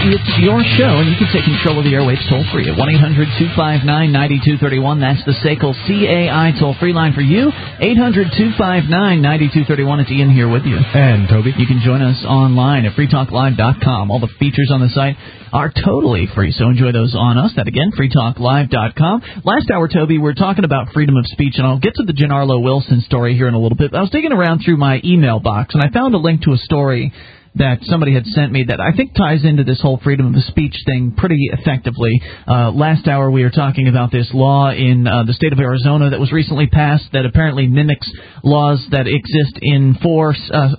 it's your show, and you can take control of the airwaves toll-free at 1-800-259-9231. That's the SACL CAI toll-free line for you. 800-259-9231. It's Ian here with you. And Toby. You can join us online at freetalklive.com. All the features on the site are totally free, so enjoy those on us. That again, freetalklive.com. Last hour, Toby, we were talking about freedom of speech, and I'll get to the Giancarlo Wilson story here in a little bit. I was digging around through my email box, and I found a link to a story that somebody had sent me that I think ties into this whole freedom of speech thing pretty effectively. Last hour we were talking about this law in the state of Arizona that was recently passed that apparently mimics laws that exist in four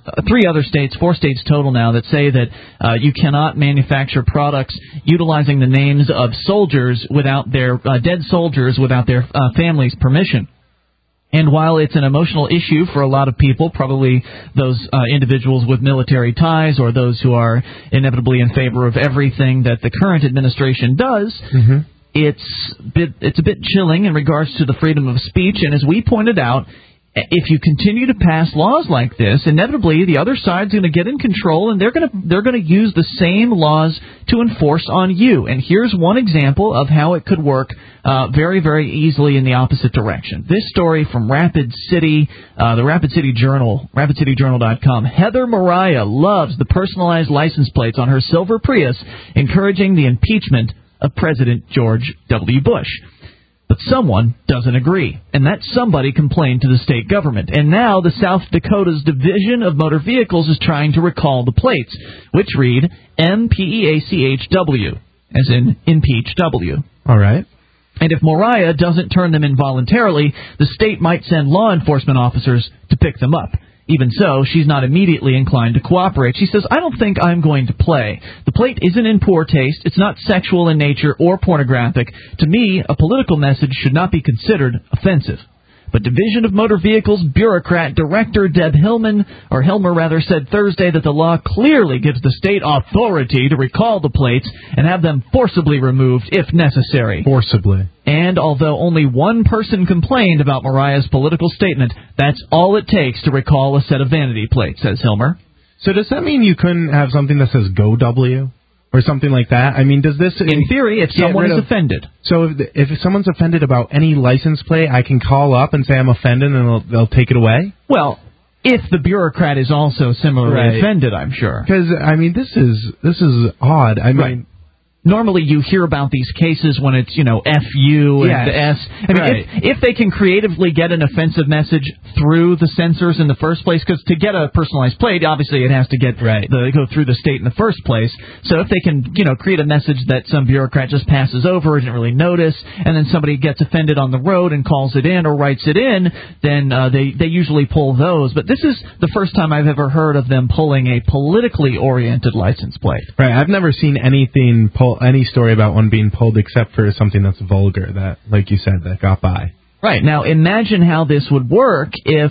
states total now, that say that you cannot manufacture products utilizing the names of soldiers without their dead soldiers without their families' permission. And while it's an emotional issue for a lot of people, probably those individuals with military ties or those who are inevitably in favor of everything that the current administration does, it's a bit chilling in regards to the freedom of speech. And as we pointed out, if you continue to pass laws like this, inevitably the other side's going to get in control, and they're going to use the same laws to enforce on you. And here's one example of how it could work very, very easily in the opposite direction. This story from Rapid City, the Rapid City Journal, RapidCityJournal.com. Heather Mariah loves the personalized license plates on her silver Prius, encouraging the impeachment of President George W. Bush. But someone doesn't agree, and that somebody complained to the state government. And now the South Dakota's Division of Motor Vehicles is trying to recall the plates, which read MPEACHW, as in impeach W. All right. And if Mariah doesn't turn them in voluntarily, the state might send law enforcement officers to pick them up. Even so, she's not immediately inclined to cooperate. She says, I don't think I'm going to play. The plate isn't in poor taste. It's not sexual in nature or pornographic. To me, a political message should not be considered offensive. But Division of Motor Vehicles bureaucrat Director Deb Helmer said Thursday that the law clearly gives the state authority to recall the plates and have them forcibly removed if necessary. Forcibly. And although only one person complained about Mariah's political statement, that's all it takes to recall a set of vanity plates, says Helmer. So does that mean you couldn't have something that says Go W? Or something like that? I mean, does this... In theory, if someone is offended. So if someone's offended about any license plate, I can call up and say I'm offended and they'll take it away? Well, if the bureaucrat is also similarly offended, I'm sure. Because, I mean, this is odd. I mean... Normally you hear about these cases when it's, F-U and the S. I mean, if they can creatively get an offensive message through the censors in the first place, because to get a personalized plate, obviously it has to get go through the state in the first place. So if they can, create a message that some bureaucrat just passes over, didn't really notice, and then somebody gets offended on the road and calls it in or writes it in, then they usually pull those. But this is the first time I've ever heard of them pulling a politically oriented license plate. Right. I've never seen any story about one being pulled except for something that's vulgar, that, like you said, that got by. Right. Now, imagine how this would work if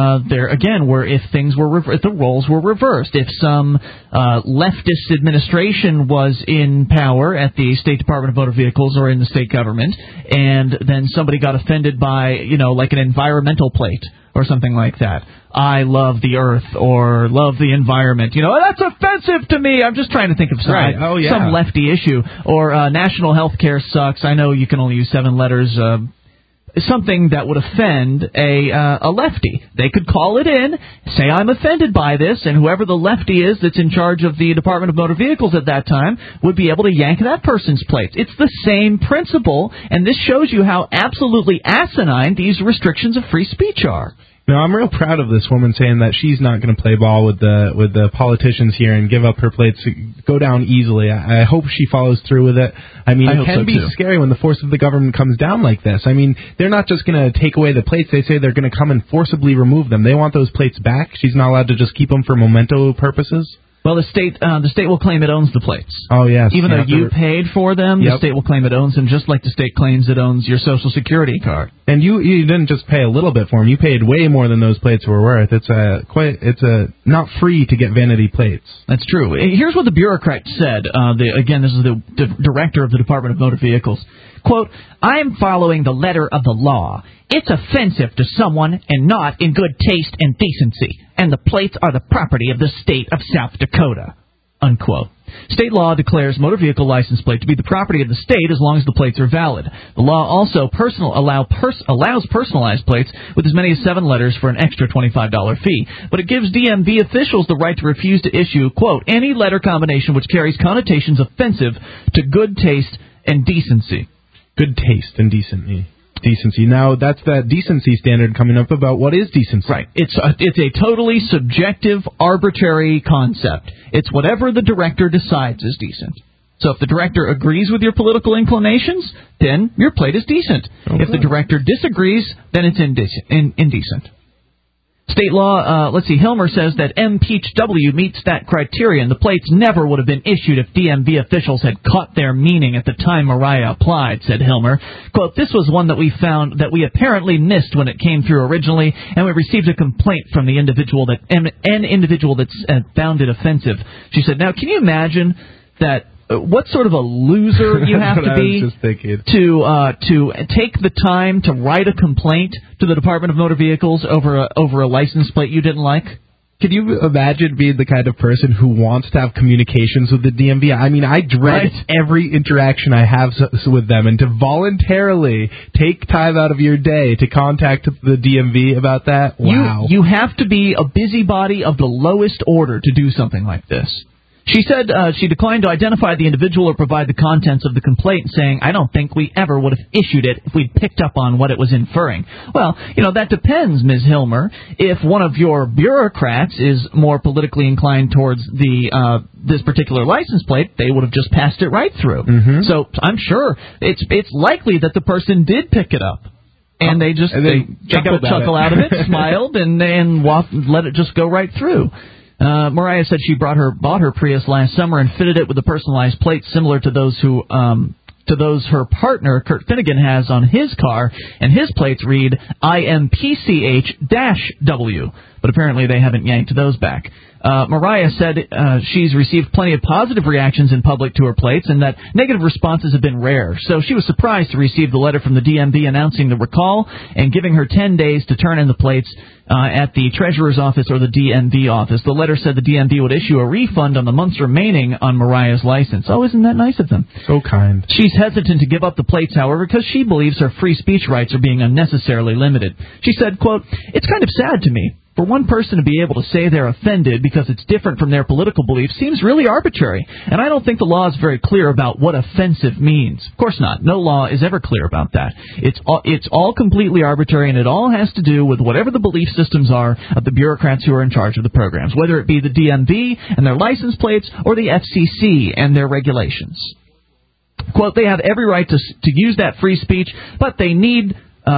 if the roles were reversed. If some leftist administration was in power at the State Department of Motor Vehicles or in the state government, and then somebody got offended by, like an environmental plate or something like that. I love the earth or love the environment. That's offensive to me. I'm just trying to think of some lefty issue. Or national health care sucks. I know you can only use 7 letters. Something that would offend a lefty. They could call it in, say I'm offended by this, and whoever the lefty is that's in charge of the Department of Motor Vehicles at that time would be able to yank that person's plates. It's the same principle, and this shows you how absolutely asinine these restrictions of free speech are. No, I'm real proud of this woman saying that she's not going to play ball with the politicians here and give up her plates, go down easily. I hope she follows through with it. I mean, it can be scary when the force of the government comes down like this. I mean, they're not just going to take away the plates. They say they're going to come and forcibly remove them. They want those plates back. She's not allowed to just keep them for memento purposes. Well, the state will claim it owns the plates. Oh, yes. Even though you paid for them, the state will claim it owns them, just like the state claims it owns your Social Security card. And you didn't just pay a little bit for them. You paid way more than those plates were worth. It's not free to get vanity plates. That's true. Here's what the bureaucrat said. This is the director of the Department of Motor Vehicles. Quote, I am following the letter of the law. It's offensive to someone and not in good taste and decency, and the plates are the property of the state of South Dakota. Unquote. State law declares motor vehicle license plate to be the property of the state as long as the plates are valid. The law also allows personalized plates with as many as 7 letters for an extra $25 fee. But it gives DMV officials the right to refuse to issue, quote, any letter combination which carries connotations offensive to good taste and decency. Good taste and decency. Now, that's that decency standard coming up about what is decency. Right. It's a totally subjective, arbitrary concept. It's whatever the director decides is decent. So if the director agrees with your political inclinations, then your plate is decent. Okay. If the director disagrees, then it's indecent. State law, Hilmer says that Peach W meets that criterion. The plates never would have been issued if DMV officials had caught their meaning at the time Mariah applied, said Hilmer. Quote, this was one that we found that we apparently missed when it came through originally, and we received a complaint from the individual that found it offensive. She said, now, can you imagine that? What sort of a loser you have to be to take the time to write a complaint to the Department of Motor Vehicles over a license plate you didn't like? Could you imagine being the kind of person who wants to have communications with the DMV? I mean, I dread every interaction I have with them, and to voluntarily take time out of your day to contact the DMV about that, wow. You have to be a busybody of the lowest order to do something like this. She said she declined to identify the individual or provide the contents of the complaint, saying, I don't think we ever would have issued it if we'd picked up on what it was inferring. Well, that depends, Ms. Hilmer. If one of your bureaucrats is more politically inclined towards this particular license plate, they would have just passed it right through. Mm-hmm. So I'm sure it's likely that the person did pick it up. And they got a chuckle out of it, smiled, and let it just go right through. Mariah said she bought her Prius last summer and fitted it with a personalized plate similar to those her partner Kurt Finnegan has on his car, and his plates read IMPCH-W, but apparently they haven't yanked those back. Mariah said she's received plenty of positive reactions in public to her plates and that negative responses have been rare. So she was surprised to receive the letter from the DMV announcing the recall and giving her 10 days to turn in the plates at the Treasurer's office or the DMV office. The letter said the DMV would issue a refund on the months remaining on Mariah's license. Oh, isn't that nice of them? So kind. She's hesitant to give up the plates, however, because she believes her free speech rights are being unnecessarily limited. She said, quote, it's kind of sad to me. For one person to be able to say they're offended because it's different from their political beliefs seems really arbitrary, and I don't think the law is very clear about what offensive means. Of course not. No law is ever clear about that. It's all completely arbitrary, and it all has to do with whatever the belief systems are of the bureaucrats who are in charge of the programs, whether it be the DMV and their license plates or the FCC and their regulations. Quote, they have every right to use that free speech, but they need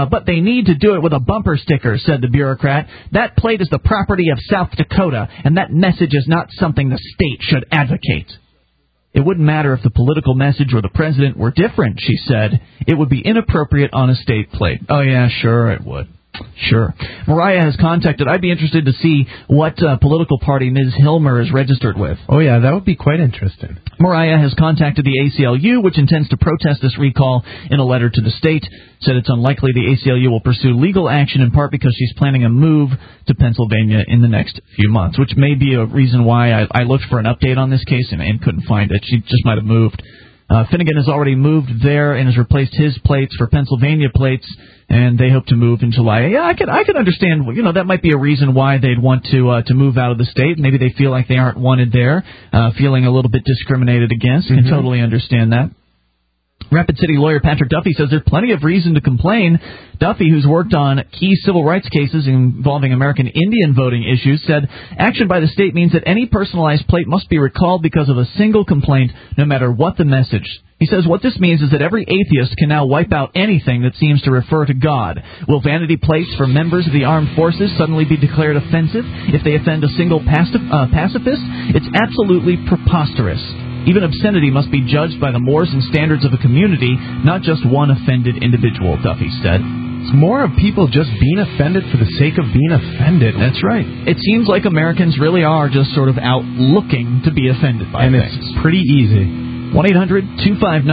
to do it with a bumper sticker, said the bureaucrat. That plate is the property of South Dakota, and that message is not something the state should advocate. It wouldn't matter if the political message or the president were different, she said. It would be inappropriate on a state plate. Oh, yeah, sure it would. Sure. Mariah has contacted. I'd be interested to see what political party Ms. Hilmer is registered with. Oh, yeah, that would be quite interesting. Mariah has contacted the ACLU, which intends to protest this recall in a letter to the state. Said it's unlikely the ACLU will pursue legal action, in part because she's planning a move to Pennsylvania in the next few months, which may be a reason why I looked for an update on this case and couldn't find it. She just might have moved. Finnegan has already moved there and has replaced his plates for Pennsylvania plates, and they hope to move in July. Yeah, I could understand. That might be a reason why they'd want to move out of the state. Maybe they feel like they aren't wanted there, feeling a little bit discriminated against. Can totally understand that. Rapid City lawyer Patrick Duffy says there's plenty of reason to complain. Duffy, who's worked on key civil rights cases involving American Indian voting issues, said action by the state means that any personalized plate must be recalled because of a single complaint, no matter what the message. He says what this means is that every atheist can now wipe out anything that seems to refer to God. Will vanity plates for members of the armed forces suddenly be declared offensive if they offend a single pacifist? It's absolutely preposterous. Even obscenity must be judged by the mores and standards of a community, not just one offended individual, Duffy said. It's more of people just being offended for the sake of being offended. That's right. It seems like Americans really are just sort of out looking to be offended by things. And it's pretty easy.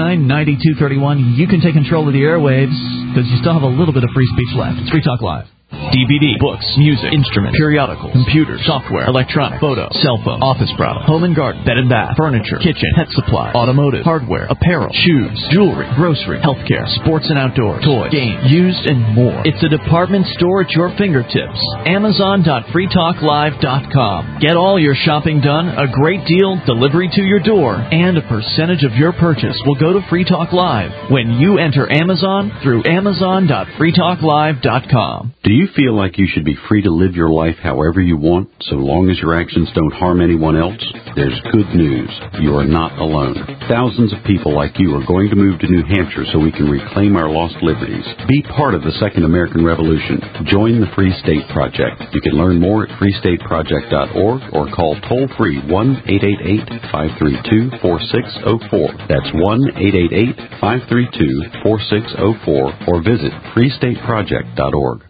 1-800-259-9231. You can take control of the airwaves because you still have a little bit of free speech left. It's Free Talk Live. DVD, books, music, instruments, periodicals, computers, software, electronic, photo, cell phone, office product, home and garden, bed and bath, furniture, kitchen, pet supply, automotive, hardware, apparel, shoes, jewelry, grocery, healthcare, sports and outdoors, toys, games, used, and more. It's a department store at your fingertips. Amazon.freetalklive.com. Get all your shopping done, a great deal, delivery to your door, and a percentage of your purchase will go to Free Talk Live when you enter Amazon through Amazon.freetalklive.com. Do you feel like you should be free to live your life however you want, so long as your actions don't harm anyone else? There's good news. You are not alone. Thousands of people like you are going to move to New Hampshire so we can reclaim our lost liberties. Be part of the Second American Revolution. Join the Free State Project. You can learn more at freestateproject.org or call toll-free 1-888-532-4604. That's 1-888-532-4604 or visit freestateproject.org.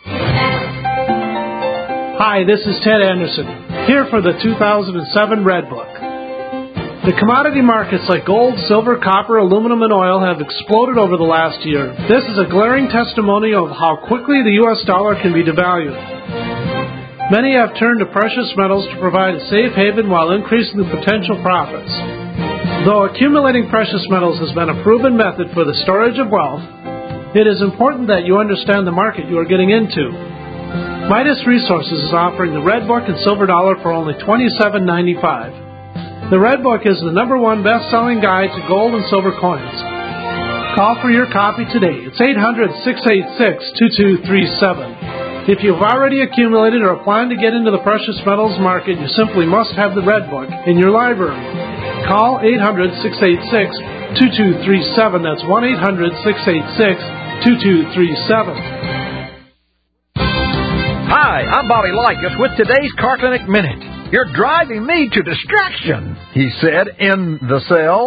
Hi, this is Ted Anderson, here for the 2007 Red Book. The commodity markets like gold, silver, copper, aluminum, and oil have exploded over the last year. This is a glaring testimony of how quickly the U.S. dollar can be devalued. Many have turned to precious metals to provide a safe haven while increasing the potential profits. Though accumulating precious metals has been a proven method for the storage of wealth, it is important that you understand the market you are getting into. Midas Resources is offering the Red Book and Silver Dollar for only $27.95. The Red Book is the #1 best-selling guide to gold and silver coins. Call for your copy today. It's 800-686-2237. If you've already accumulated or plan to get into the precious metals market, you simply must have the Red Book in your library. Call 800-686-2237. That's 1-800-686-2237. Hi, I'm Bobby Likas with today's Car Clinic Minute. You're driving me to distraction, he said, to the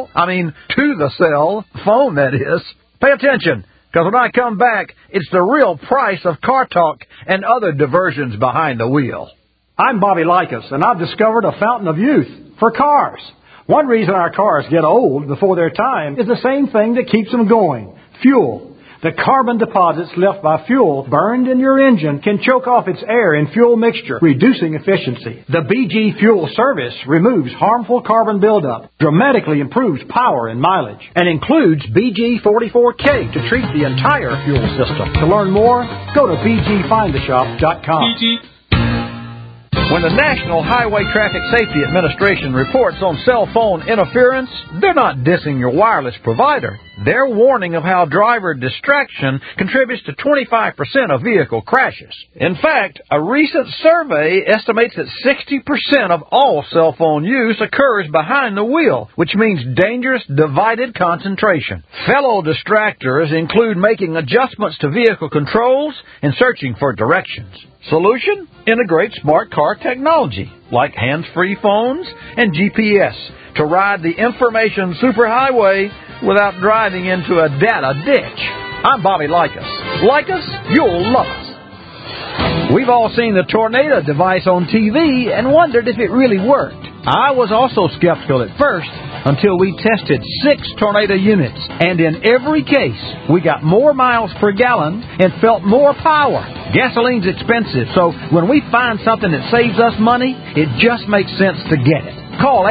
cell phone, that is. Pay attention, because when I come back, it's the real price of car talk and other diversions behind the wheel. I'm Bobby Likas, and I've discovered a fountain of youth for cars. One reason our cars get old before their time is the same thing that keeps them going: fuel. The carbon deposits left by fuel burned in your engine can choke off its air and fuel mixture, reducing efficiency. The BG Fuel Service removes harmful carbon buildup, dramatically improves power and mileage, and includes BG44K to treat the entire fuel system. To learn more, go to bgfindashop.com. When the National Highway Traffic Safety Administration reports on cell phone interference, they're not dissing your wireless provider. They're warning of how driver distraction contributes to 25% of vehicle crashes. In fact, a recent survey estimates that 60% of all cell phone use occurs behind the wheel, which means dangerous divided concentration. Fellow distractors include making adjustments to vehicle controls and searching for directions. Solution? Integrate smart car technology like hands-free phones and GPS to ride the information superhighway without driving into a data ditch. I'm Bobby Likas. Like us, you'll love us. We've all seen the Tornado device on TV and wondered if it really worked. I was also skeptical at first until we tested 6 Tornado units, and in every case, we got more miles per gallon and felt more power. Gasoline's expensive, so when we find something that saves us money, it just makes sense to get it. Call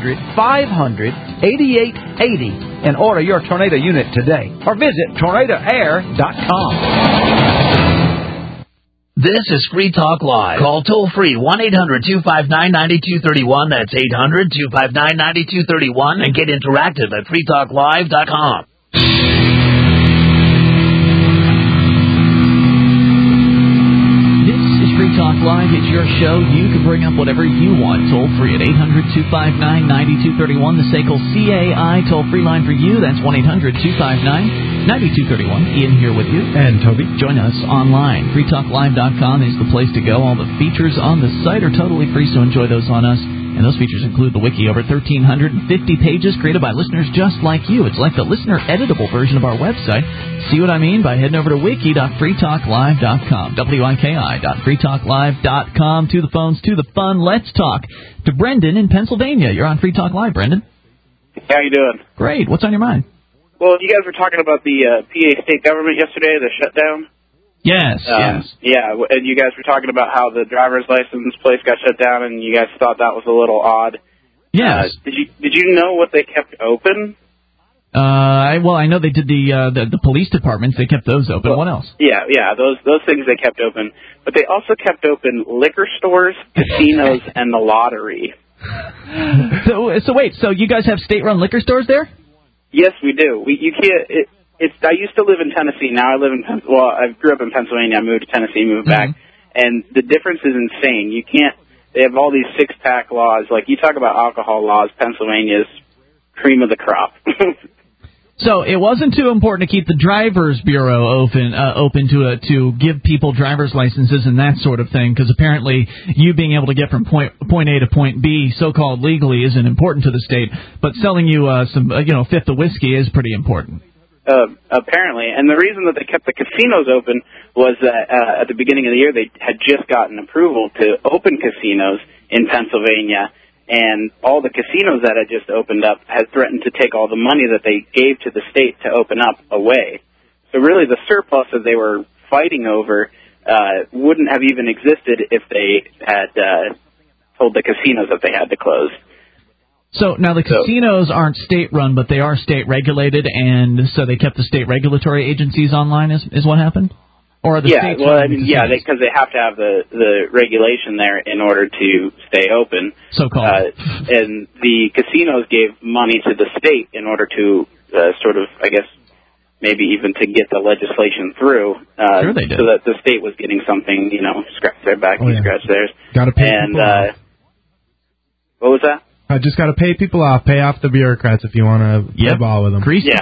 800-500-8880 and order your Tornado unit today, or visit tornadoair.com. This is Free Talk Live. Call toll-free 1-800-259-9231. That's 800-259-9231. And get interactive at freetalklive.com. Talk Live, it's your show. You can bring up whatever you want. Toll free at 800-259-9231. The SACL CAI toll free line for you. That's 1-800-259-9231. Ian here with you. And Toby. Join us online. freetalklive.com is the place to go. All the features on the site are totally free, so enjoy those on us. And those features include the wiki, over 1,350 pages created by listeners just like you. It's like the listener-editable version of our website. See what I mean by heading over to wiki.freetalklive.com, wiki.freetalklive.com. To the phones, to the fun. Let's talk to Brendan in Pennsylvania. You're on Free Talk Live, Brendan. How you doing? Great. What's on your mind? Well, you guys were talking about the PA state government yesterday, the shutdown. Yes, yes. Yeah, and you guys were talking about how the driver's license place got shut down, and you guys thought that was a little odd. Yes. Did you know what they kept open? I know they did the police departments. They kept those open. What else? Yeah, those things they kept open. But they also kept open liquor stores, casinos, and the lottery. So wait, so you guys have state-run liquor stores there? Yes, we do. You can't. I used to live in Tennessee. Now I live in I grew up in Pennsylvania. I moved to Tennessee, moved back, and the difference is insane. You can't. They have all these six-pack laws. Like you talk about alcohol laws, Pennsylvania's cream of the crop. So it wasn't too important to keep the Drivers Bureau open to give people driver's licenses and that sort of thing, because apparently you being able to get from point A to point B, so-called legally, isn't important to the state, but selling you some fifth of whiskey is pretty important. Apparently, and the reason that they kept the casinos open was that at the beginning of the year they had just gotten approval to open casinos in Pennsylvania. And all the casinos that had just opened up had threatened to take all the money that they gave to the state to open up away. So really the surplus that they were fighting over wouldn't have even existed if they had told the casinos that they had to close. So now the casinos aren't state-run, but they are state-regulated, and so they kept the state regulatory agencies online is what happened? Or are the states because they have to have the regulation there in order to stay open. So-called. And the casinos gave money to the state in order to sort of, I guess, maybe even to get the legislation through. Sure they did. So that the state was getting something, scratch their back, scratch theirs. Got to pay people off. What was that? I just got to pay people off. Pay off the bureaucrats if you want to play ball with them.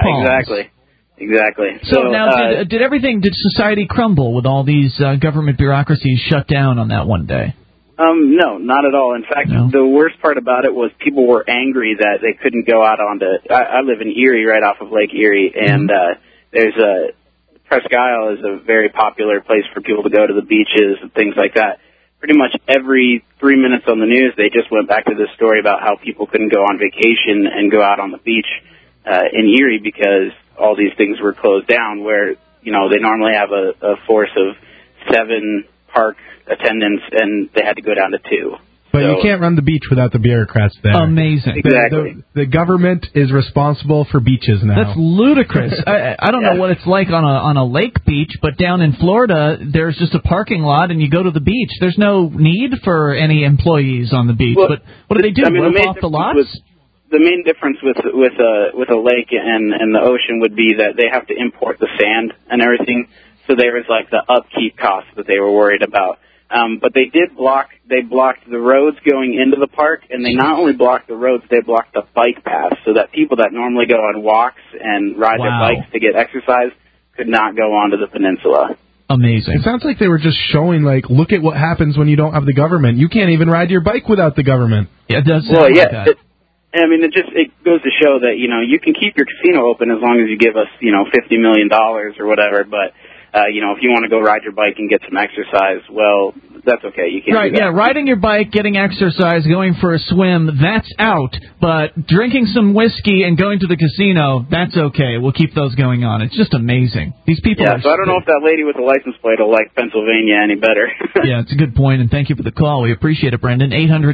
Exactly. So now, did society crumble with all these government bureaucracies shut down on that one day? No, not at all. In fact, the worst part about it was people were angry that they couldn't go out onto. I live in Erie, right off of Lake Erie, and there's Presque Isle is a very popular place for people to go to the beaches and things like that. Pretty much every 3 minutes on the news, they just went back to this story about how people couldn't go on vacation and go out on the beach in Erie because all these things were closed down, where they normally have a force of 7 park attendants, and they had to go down to 2. But you can't run the beach without the bureaucrats there. Amazing. Exactly. The government is responsible for beaches now. That's ludicrous. I don't know what it's like on a lake beach, but down in Florida, there's just a parking lot, and you go to the beach. There's no need for any employees on the beach. Well, but what do they do? Rope off the lots? The main difference with a lake and the ocean would be that they have to import the sand and everything. So there was like the upkeep costs that they were worried about. But they blocked the roads going into the park, and they not only blocked the roads, they blocked the bike paths, so that people that normally go on walks and ride their bikes to get exercise could not go onto the peninsula. Amazing. It sounds like they were just showing, look at what happens when you don't have the government. You can't even ride your bike without the government. Yeah, it does sound like that. It goes to show that, you can keep your casino open as long as you give us, $50 million or whatever, but if you want to go ride your bike and get some exercise, well, that's okay. You can't do that. Riding your bike, getting exercise, going for a swim, that's out. But drinking some whiskey and going to the casino, that's okay. We'll keep those going on. It's just amazing. These people so I don't know if that lady with the license plate will like Pennsylvania any better. Yeah, it's a good point, and thank you for the call. We appreciate it, Brendan.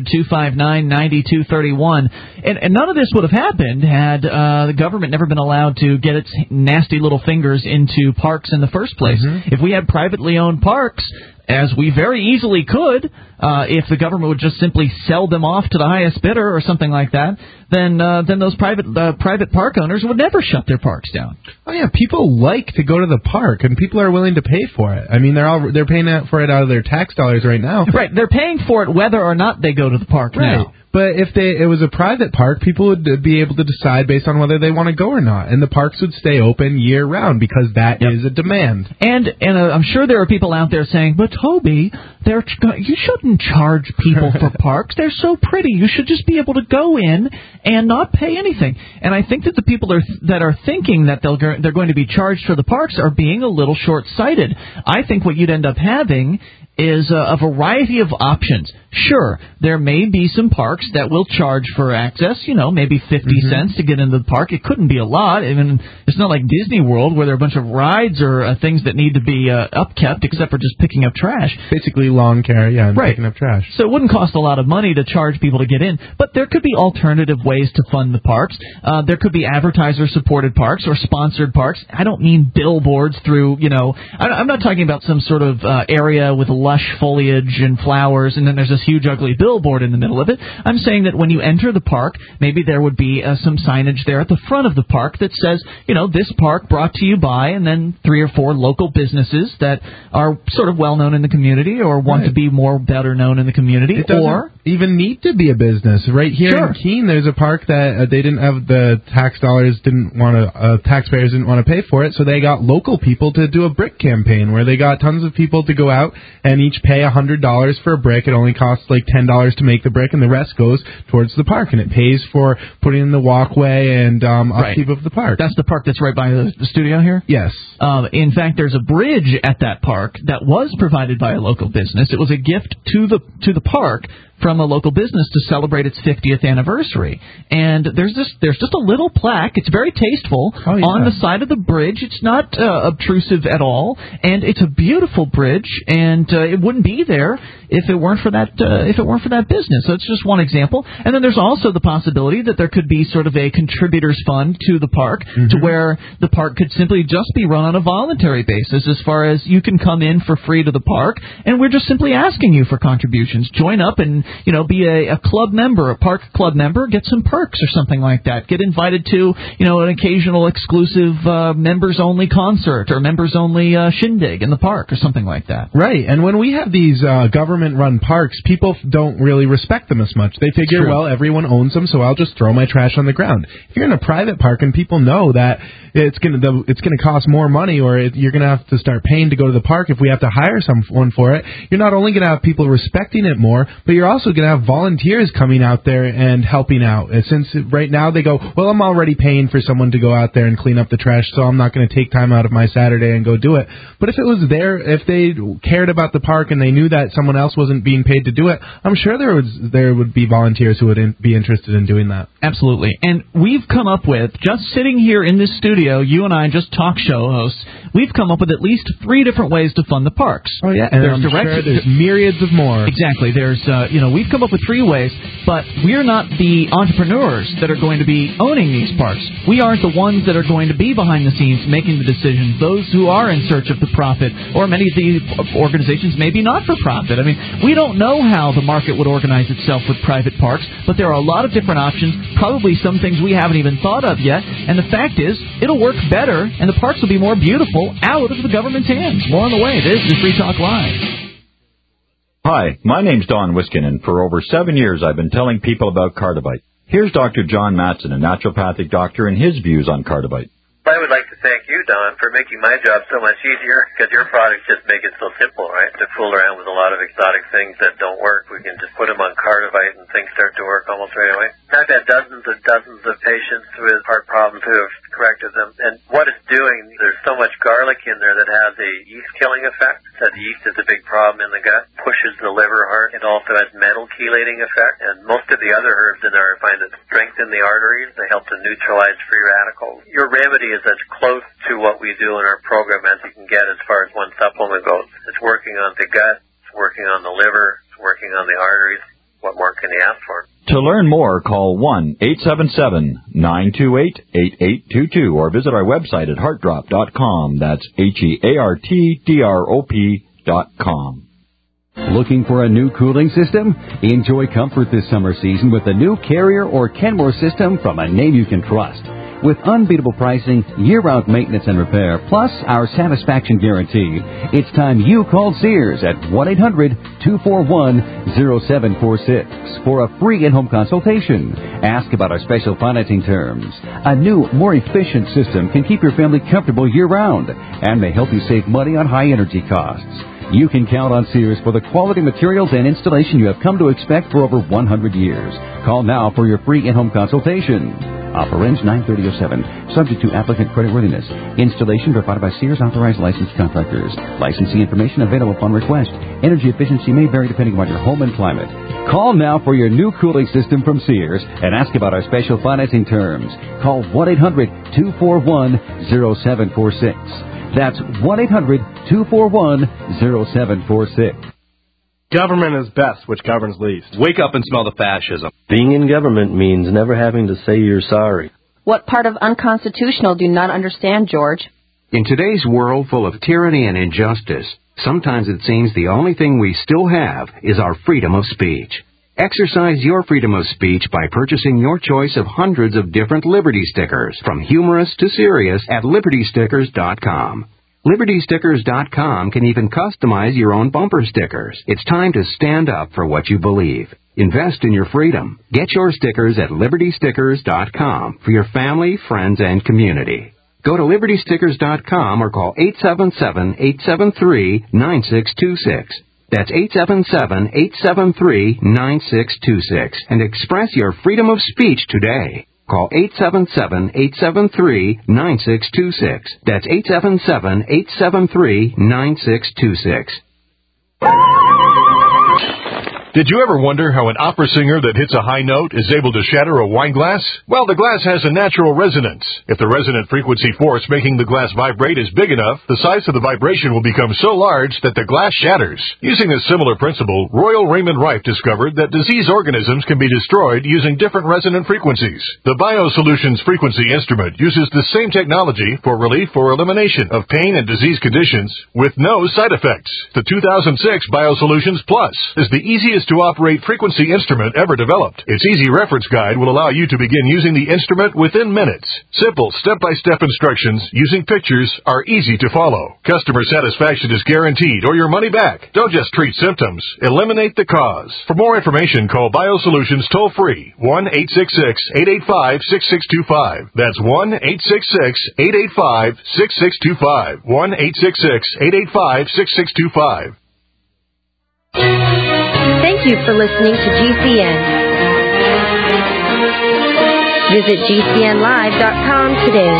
800-259-9231. And none of this would have happened had the government never been allowed to get its nasty little fingers into parks in the first place. Mm-hmm. If we had privately owned parks, as we very easily could, if the government would just simply sell them off to the highest bidder or something like that, then those private park owners would never shut their parks down. Oh yeah, people like to go to the park, and people are willing to pay for it. I mean, they're paying for it out of their tax dollars right now. Right, they're paying for it whether or not they go to the park now. But if it was a private park, people would be able to decide based on whether they want to go or not, and the parks would stay open year-round because that is a demand. And I'm sure there are people out there saying, but Toby, you shouldn't charge people for parks. They're so pretty. You should just be able to go in and not pay anything. And I think that the people that are thinking that they're going to be charged for the parks are being a little short-sighted. I think what you'd end up having is a variety of options. Sure, there may be some parks that will charge for access, maybe 50 cents to get into the park. It couldn't be a lot. I mean, it's not like Disney World where there are a bunch of rides or things that need to be upkept except for just picking up trash. Basically lawn care, and picking up trash. So it wouldn't cost a lot of money to charge people to get in, but there could be alternative ways to fund the parks. There could be advertiser-supported parks or sponsored parks. I don't mean billboards through, I'm not talking about some sort of area with lush foliage and flowers and then there's this huge ugly billboard in the middle of it. I'm saying that when you enter the park, maybe there would be some signage there at the front of the park that says, this park brought to you by, and then 3 or 4 local businesses that are sort of well-known in the community or want to be better known in the community. It doesn't even need to be a business. Right here in Keene, there's a park that they didn't have the taxpayers didn't want to pay for it, so they got local people to do a brick campaign where they got tons of people to go out and each pay $100 for a brick. It only costs like $10 to make the brick, and the rest goes towards the park, and it pays for putting in the walkway and upkeep of the park. That's the park that's right by the studio here? Yes. In fact, there's a bridge at that park that was provided by a local business. It was a gift to the park from a local business to celebrate its 50th anniversary. And there's just a little plaque. It's very tasteful on the side of the bridge. It's not obtrusive at all, and it's a beautiful bridge, and it wouldn't be there if it weren't for that business. So it's just one example. And then there's also the possibility that there could be sort of a contributors fund to the park to where the park could simply just be run on a voluntary basis as far as you can come in for free to the park, and we're just simply asking you for contributions. Join up and be a club member, a park club member, get some perks or something like that. Get invited to, an occasional exclusive members-only concert or members-only shindig in the park or something like that. Right, and when we have these government-run parks, people don't really respect them as much. They figure, well, everyone owns them, so I'll just throw my trash on the ground. If you're in a private park and people know that it's going to cost more money, or you're going to have to start paying to go to the park if we have to hire someone for it, you're not only going to have people respecting it more, but you're also going to have volunteers coming out there and helping out. And since right now they go, well, I'm already paying for someone to go out there and clean up the trash, so I'm not going to take time out of my Saturday and go do it. But if it was there, if they cared about the park and they knew that someone else wasn't being paid to do it, I'm sure there would be volunteers who would be interested in doing that. Absolutely. And we've come up with, just sitting here in this studio, you and I, just talk show hosts, we've come up with at least 3 different ways to fund the parks. Oh, yeah. And I'm sure there's myriads of more. Exactly. There's, we've come up with 3 ways, but we're not the entrepreneurs that are going to be owning these parks. We aren't the ones that are going to be behind the scenes making the decisions. Those who are in search of the profit, or many of the organizations may be not for profit. I mean, we don't know how the market would organize itself with private parks, but there are a lot of different options, probably some things we haven't even thought of yet, and the fact is, it'll work better, and the parks will be more beautiful out of the government's hands. More on the way. This is Free Talk Live. Hi, my name's Don Wiskin, and for over 7 years I've been telling people about Cardivite. Here's Dr. John Matson, a naturopathic doctor, and his views on Cardivite. I would like to thank you, Don, for making my job so much easier, because your products just make it so simple, right? To fool around with a lot of exotic things that don't work, we can just put them on Cardivite and things start to work almost right away. I've had dozens of patients with heart problems who have corrected them, and what it's doing, there's so much garlic in there that has a yeast-killing effect. So the yeast is a big problem in the gut, pushes the liver hard. It also has metal chelating effect, and most of the other herbs in there I find that strengthen the arteries. They help to neutralize free radicals. Your remedy is as close to what we do in our program as you can get as far as one supplement goes. It's working on the gut, it's working on the liver, it's working on the arteries. What more can you ask for? To learn more, call 1-877-928-8822 or visit our website at heartdrop.com. That's HEARTDROP.com. Looking for a new cooling system? Enjoy comfort this summer season with the new Carrier or Kenmore system from a name you can trust. With unbeatable pricing, year-round maintenance and repair, plus our satisfaction guarantee, it's time you called Sears at 1-800-241-0746 for a free in-home consultation. Ask about our special financing terms. A new, more efficient system can keep your family comfortable year-round and may help you save money on high-energy costs. You can count on Sears for the quality materials and installation you have come to expect for over 100 years. Call now for your free in-home consultation. Offer ends 9/30/07. Subject to applicant creditworthiness. Installation provided by Sears authorized licensed contractors. Licensing information available upon request. Energy efficiency may vary depending on your home and climate. Call now for your new cooling system from Sears and ask about our special financing terms. Call 1-800-241-0746. That's 1-800-241-0746. Government is best, which governs least. Wake up and smell the fascism. Being in government means never having to say you're sorry. What part of unconstitutional do you not understand, George? In today's world full of tyranny and injustice, sometimes it seems the only thing we still have is our freedom of speech. Exercise your freedom of speech by purchasing your choice of hundreds of different Liberty stickers, from humorous to serious, at LibertyStickers.com. LibertyStickers.com can even customize your own bumper stickers. It's time to stand up for what you believe. Invest in your freedom. Get your stickers at LibertyStickers.com for your family, friends, and community. Go to LibertyStickers.com or call 877-873-9626. That's 877-873-9626 and express your freedom of speech today. Call 877-873-9626. That's 877-873-9626. Did you ever wonder how an opera singer that hits a high note is able to shatter a wine glass? Well, the glass has a natural resonance. If the resonant frequency force making the glass vibrate is big enough, the size of the vibration will become so large that the glass shatters. Using a similar principle, Royal Raymond Rife discovered that disease organisms can be destroyed using different resonant frequencies. The BioSolutions frequency instrument uses the same technology for relief or elimination of pain and disease conditions with no side effects. The 2006 BioSolutions Plus is the easiest to operate frequency instrument ever developed. Its easy reference guide will allow you to begin using the instrument within minutes. Simple step-by-step instructions using pictures are easy to follow. Customer satisfaction is guaranteed or your money back. Don't just treat symptoms, eliminate the cause. For more information, call BioSolutions toll-free 1-866-885-6625. That's 1-866-885-6625. 1-866-885-6625. Thank you for listening to GCN. Visit GCNlive.com today.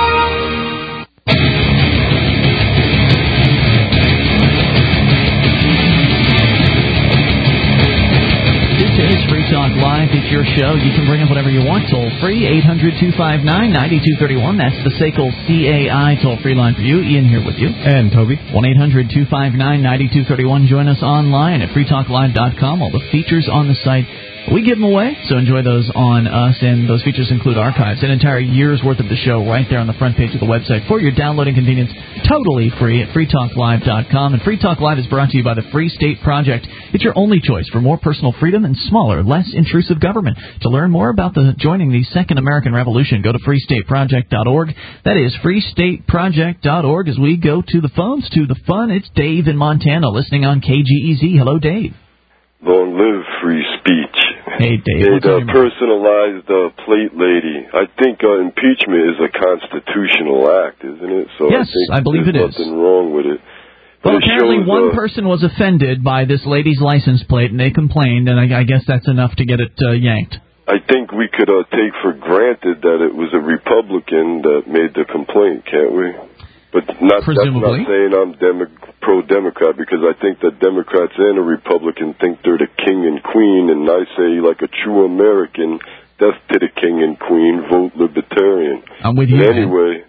Free Talk Live. It's your show. You can bring up whatever you want. Toll free, 800-259-9231. That's the SACL CAI toll-free line for you. Ian here with you. And Toby. 1-800-259-9231. Join us online at freetalklive.com. All the features on the site, we give them away, so enjoy those on us, and those features include archives, an entire year's worth of the show right there on the front page of the website for your downloading convenience, totally free at freetalklive.com. And Free Talk Live is brought to you by the Free State Project. It's your only choice for more personal freedom and smaller, less intrusive government. To learn more about joining the Second American Revolution, go to freestateproject.org. That is freestateproject.org. As we go to the phones, to the fun, it's Dave in Montana listening on KGEZ. Hello, Dave. Long live free speech. Hey, Dave. Hey, the personalized plate lady. I think impeachment is a constitutional act, isn't it? So yes, I believe it is. Nothing wrong with it. Well, apparently one person was offended by this lady's license plate, and they complained, and I guess that's enough to get it yanked. I think we could take for granted that it was a Republican that made the complaint, can't we? But that's not saying I'm pro-Democrat, because I think that Democrats and a Republican think they're the king and queen, and I say, like a true American, death to the king and queen, vote Libertarian. I'm with you. Anyway,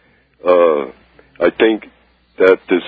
I think that this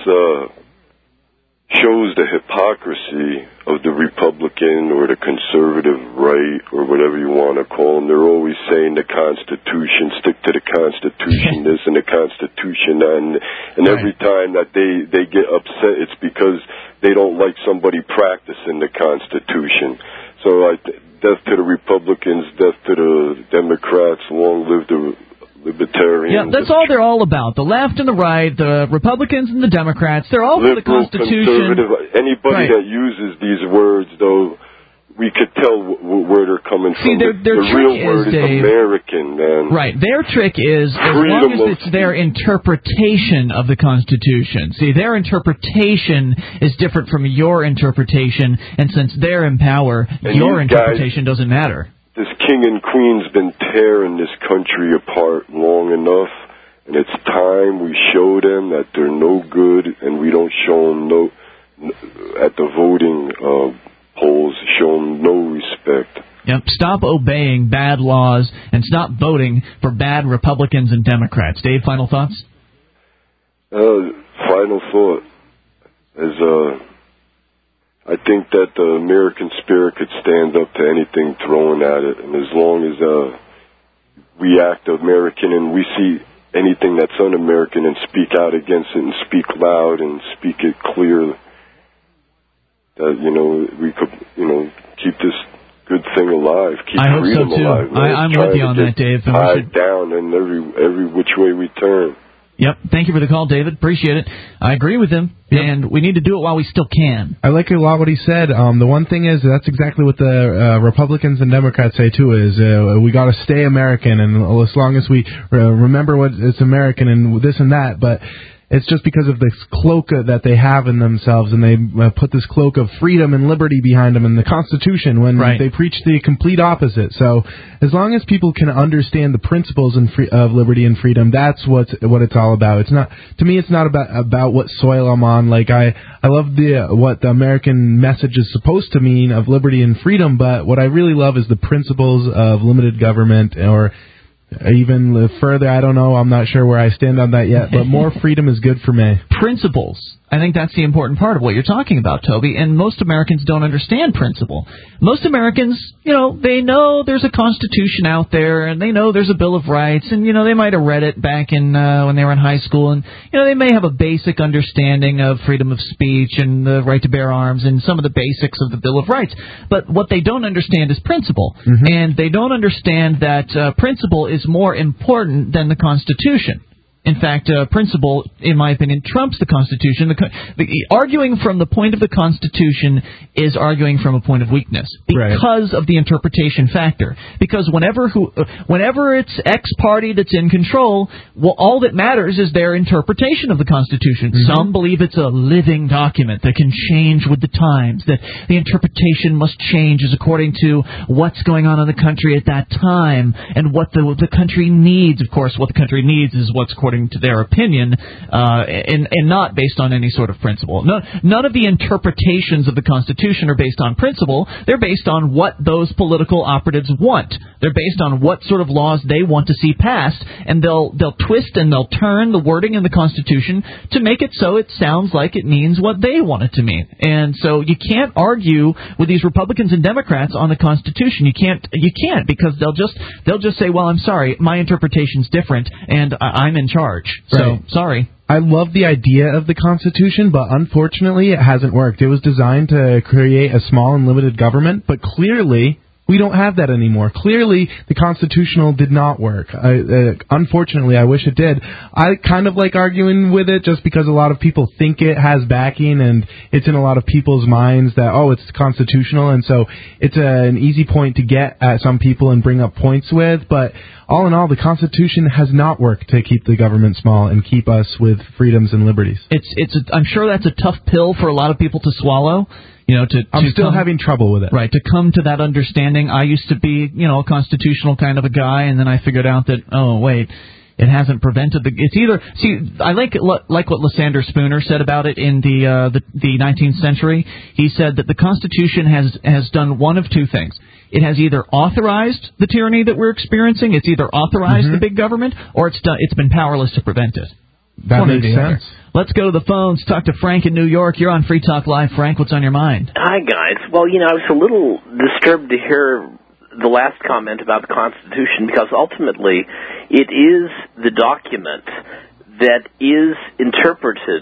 shows the hypocrisy of the Republican or the conservative right or whatever you want to call them. They're always saying the Constitution, stick to the Constitution, this and the Constitution, and every time that they get upset, it's because they don't like somebody practicing the Constitution. So death to the Republicans, death to the Democrats, long live the Libertarians. Yeah, that's all they're all about. The left and the right, the Republicans and the Democrats, they're all liberal, for the Constitution. Conservative. Anybody that uses these words, though, we could tell where they're coming from. Their the real word is Dave, American, man. Right. Their trick is, as long as it's their interpretation of the Constitution. See, their interpretation is different from your interpretation, and since they're in power, your interpretation doesn't matter. this king and queen's been tearing this country apart long enough, and it's time we show them that they're no good, and we don't show them at the voting polls, show them no respect. Yep. Stop obeying bad laws and stop voting for bad Republicans and Democrats. Dave, final thoughts? Final thought is I think that the American spirit could stand up to anything thrown at it, and as long as we act American and we see anything that's un-American and speak out against it and speak loud and speak it clear, that, we could, keep this good thing alive, keep freedom alive. I'm with you on that, Dave. Tied down in every which way we turn. Yep. Thank you for the call, David. Appreciate it. I agree with him, and we need to do it while we still can. I like a lot what he said. The one thing is that's exactly what the Republicans and Democrats say, too, is we got to stay American, and as long as we remember what it's American and this and that, but it's just because of this cloak that they have in themselves, and they put this cloak of freedom and liberty behind them in the Constitution when they preach the complete opposite. So as long as people can understand the principles of liberty and freedom, that's what it's all about. It's not, to me, it's not about what soil I'm on. Like I love what the American message is supposed to mean of liberty and freedom, but what I really love is the principles of limited government, or even further, I don't know, I'm not sure where I stand on that yet, but more freedom is good for me. Principles. I think that's the important part of what you're talking about, Toby, and most Americans don't understand principle. Most Americans, they know there's a Constitution out there, and they know there's a Bill of Rights, and, they might have read it back in when they were in high school, and, they may have a basic understanding of freedom of speech and the right to bear arms and some of the basics of the Bill of Rights. But what they don't understand is principle, and they don't understand that principle is more important than the Constitution. In fact, principle, in my opinion, trumps the Constitution. Arguing from the point of the Constitution is arguing from a point of weakness because of the interpretation factor. Because whenever it's X party that's in control, well, all that matters is their interpretation of the Constitution. Some believe it's a living document that can change with the times, that the interpretation must change as according to what's going on in the country at that time and what the country needs. Of course, what the country needs is what's according to their opinion, and not based on any sort of principle. None of the interpretations of the Constitution are based on principle. They're based on what those political operatives want. They're based on what sort of laws they want to see passed, and they'll twist and they'll turn the wording in the Constitution to make it so it sounds like it means what they want it to mean. And so you can't argue with these Republicans and Democrats on the Constitution. You can't because they'll just say, well, I'm sorry, my interpretation's different, and I'm in charge. So, sorry. I love the idea of the Constitution, but unfortunately it hasn't worked. It was designed to create a small and limited government, but clearly we don't have that anymore. Clearly, the Constitutional did not work. Unfortunately, I wish it did. I kind of like arguing with it just because a lot of people think it has backing, and it's in a lot of people's minds that, it's constitutional, and so it's an easy point to get at some people and bring up points with, but all in all, the Constitution has not worked to keep the government small and keep us with freedoms and liberties. I'm sure that's a tough pill for a lot of people to swallow. I'm still having trouble with it. Right, to come to that understanding. I used to be, a constitutional kind of a guy, and then I figured out that, it hasn't prevented it's either. See, I like what Lysander Spooner said about it in the 19th century. He said that the Constitution has done one of two things. It has either authorized the tyranny that we're experiencing, it's either authorized the big government, or it's been powerless to prevent it. That makes sense. Let's go to the phones. Talk to Frank in New York. You're on Free Talk Live. Frank, what's on your mind? Hi, guys. Well, I was a little disturbed to hear the last comment about the Constitution, because ultimately it is the document that is interpreted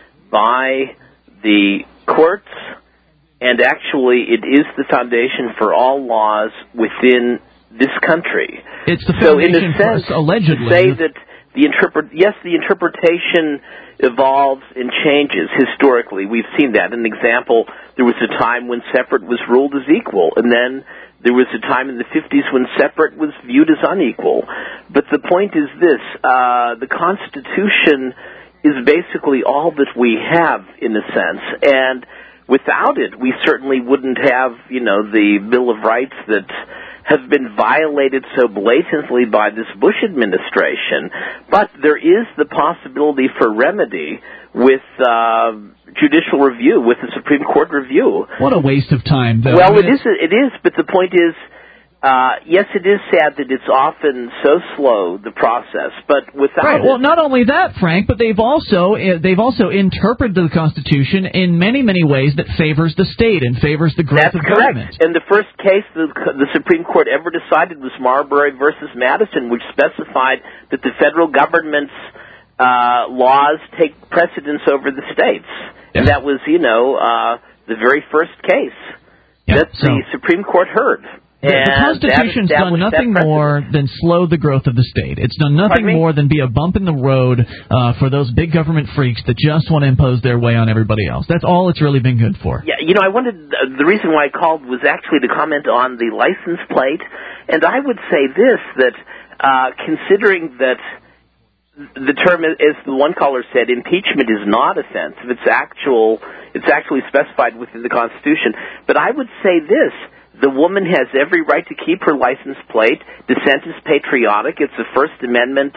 by the courts, and actually it is the foundation for all laws within this country. It's the foundation for us, allegedly. To say that the interpretation evolves and changes historically. We've seen that. An example, there was a time when separate was ruled as equal, and then there was a time in the 50s when separate was viewed as unequal. But the point is this, the Constitution is basically all that we have, in a sense, and without it, we certainly wouldn't have, the Bill of Rights that have been violated so blatantly by this Bush administration. But there is the possibility for remedy with judicial review, with the Supreme Court review. What a waste of time, though. Well, it is, but the point is, yes, it is sad that it's often so slow, the process, but without Well, not only that, Frank, but they've also interpreted the Constitution in many, many ways that favors the state and favors the growth of government. That's correct. And the first case the Supreme Court ever decided was Marbury versus Madison, which specified that the federal government's laws take precedence over the states. Yeah. And that was, the very first case that the Supreme Court heard. The Constitution's done nothing more than slow the growth of the state. It's done nothing more than be a bump in the road for those big government freaks that just want to impose their way on everybody else. That's all it's really been good for. Yeah, I wanted, the reason why I called was actually to comment on the license plate. And I would say this, that considering that the term, as the one caller said, impeachment is not offensive. It's actually specified within the Constitution. But I would say this. The woman has every right to keep her license plate. Dissent is patriotic. It's a First Amendment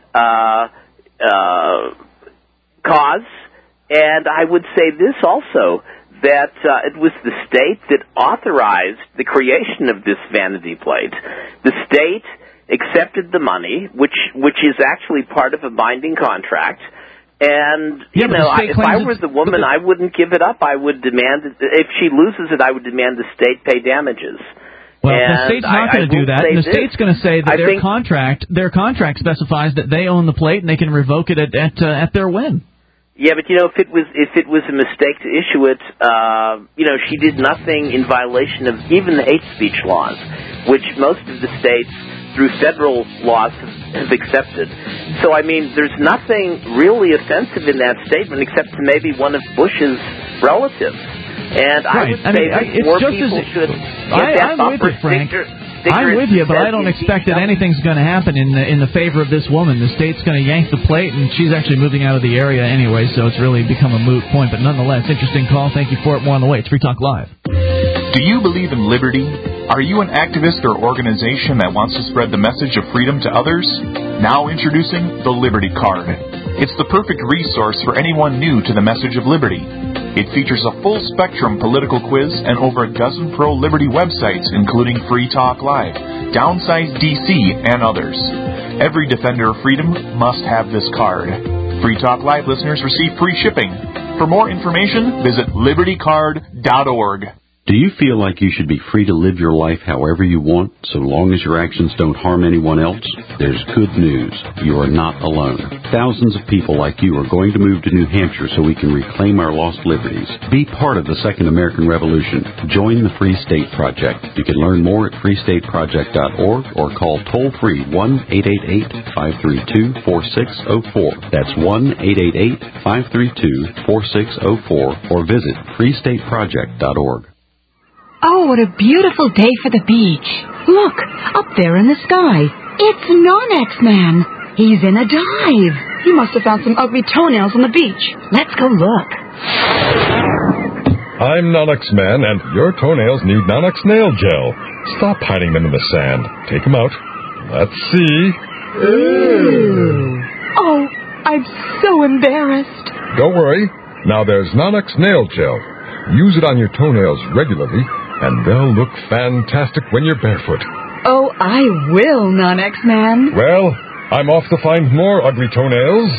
cause. And I would say this also, that it was the state that authorized the creation of this vanity plate. The state accepted the money, which is actually part of a binding contract. And, if I were the woman, I wouldn't give it up. I would demand, if she loses it, I would demand the state pay damages. Well, the state's not going to do that. And the state's going to say that their contract specifies that they own the plate and they can revoke it at their whim. Yeah, but if it was a mistake to issue it, she did nothing in violation of even the hate speech laws, which most of the states through federal laws have accepted. So, there's nothing really offensive in that statement except to maybe one of Bush's relatives. And I would say that more people should get that bumper sticker. I'm with you, but I don't expect that anything's going to happen in the favor of this woman. The state's going to yank the plate, and she's actually moving out of the area anyway, so it's really become a moot point. But nonetheless, interesting call. Thank you for it. More on the way. It's Free Talk Live. Do you believe in liberty? Are you an activist or organization that wants to spread the message of freedom to others? Now introducing the Liberty Card. It's the perfect resource for anyone new to the message of liberty. It features a full-spectrum political quiz and over a dozen pro-liberty websites, including Free Talk Live, Downsize DC, and others. Every defender of freedom must have this card. Free Talk Live listeners receive free shipping. For more information, visit libertycard.org. Do you feel like you should be free to live your life however you want, so long as your actions don't harm anyone else? There's good news. You are not alone. Thousands of people like you are going to move to New Hampshire so we can reclaim our lost liberties. Be part of the Second American Revolution. Join the Free State Project. You can learn more at freestateproject.org or call toll-free 1-888-532-4604. That's 1-888-532-4604 or visit freestateproject.org. Oh, what a beautiful day for the beach. Look, up there in the sky. It's Non-X Man. He's in a dive. He must have found some ugly toenails on the beach. Let's go look. I'm Non-X Man, and your toenails need Non-X Nail Gel. Stop hiding them in the sand. Take them out. Let's see. Ooh. Oh, I'm so embarrassed. Don't worry. Now there's Non-X Nail Gel. Use it on your toenails regularly, and they'll look fantastic when you're barefoot. Oh, I will, Non-X Man. Well, I'm off to find more ugly toenails.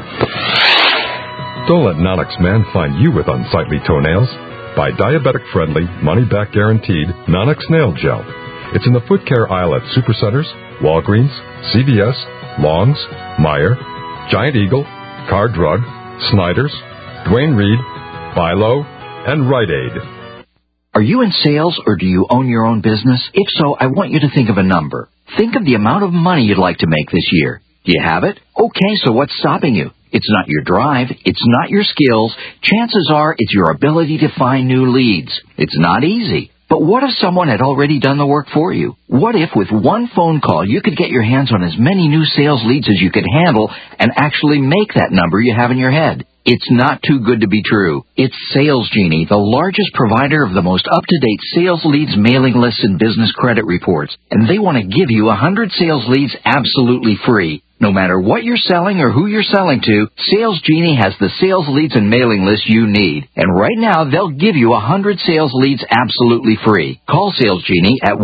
Don't let Non-X Man find you with unsightly toenails. Buy diabetic-friendly, money-back guaranteed Non-X Nail Gel. It's in the foot care aisle at Supercenters, Walgreens, CVS, Long's, Meijer, Giant Eagle, Car Drug, Snyder's, Duane Reade, Philo, and Rite Aid. Are you in sales or do you own your own business? If so, I want you to think of a number. Think of the amount of money you'd like to make this year. Do you have it? Okay, so what's stopping you? It's not your drive. It's not your skills. Chances are it's your ability to find new leads. It's not easy. But what if someone had already done the work for you? What if with one phone call you could get your hands on as many new sales leads as you could handle and actually make that number you have in your head? It's not too good to be true. It's Sales Genie, the largest provider of the most up-to-date sales leads, mailing lists, and business credit reports. And they want to give you 100 sales leads absolutely free. No matter what you're selling or who you're selling to, Sales Genie has the sales leads and mailing list you need. And right now, they'll give you 100 sales leads absolutely free. Call Sales Genie at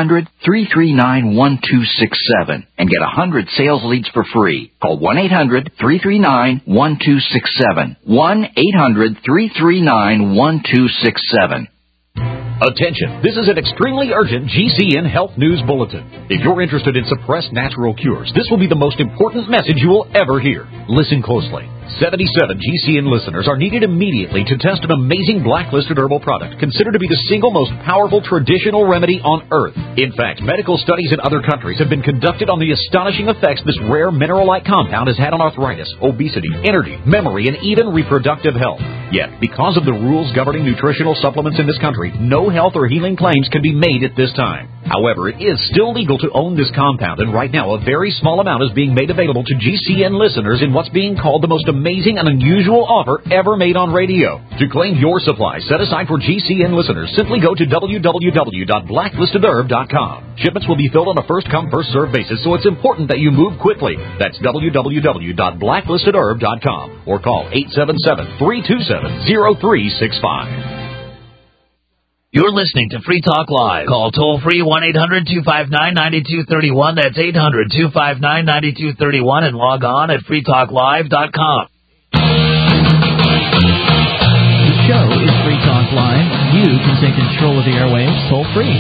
1-800-339-1267 and get 100 sales leads for free. Call 1-800-339-1267. 1-800-339-1267. Attention, this is an extremely urgent GCN Health News Bulletin. If you're interested in suppressed natural cures, this will be the most important message you will ever hear. Listen closely. 77 GCN listeners are needed immediately to test an amazing blacklisted herbal product considered to be the single most powerful traditional remedy on earth. In fact, medical studies in other countries have been conducted on the astonishing effects this rare mineral-like compound has had on arthritis, obesity, energy, memory, and even reproductive health. Yet, because of the rules governing nutritional supplements in this country, no health or healing claims can be made at this time. However, it is still legal to own this compound, and right now a very small amount is being made available to GCN listeners in what's being called the most amazing and unusual offer ever made on radio. To claim your supply set aside for GCN listeners, simply go to www.blacklistedherb.com. Shipments will be filled on a first-come, first-served basis, so it's important that you move quickly. That's www.blacklistedherb.com or call 877-327-0365. You're listening to Free Talk Live. Call toll-free 1-800-259-9231. That's 800-259-9231 and log on at freetalklive.com. The show is Free Talk Live. You can take control of the airwaves toll-free.